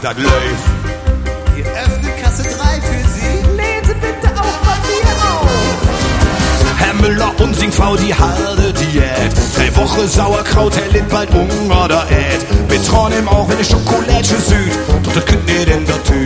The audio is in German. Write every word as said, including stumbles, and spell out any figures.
das läuft. Wir öffnen Kasse drei für Sie. Lehnen Sie bitte auch bei mir auf. Herr Müller und seine Frau, die halbe Diät. Drei Wochen Sauerkraut, Herr Lind bald Hunger, da ät. Betrauen ihm auch, wenn ich Schokolade süd. Doch das könnt ihr denn da tun.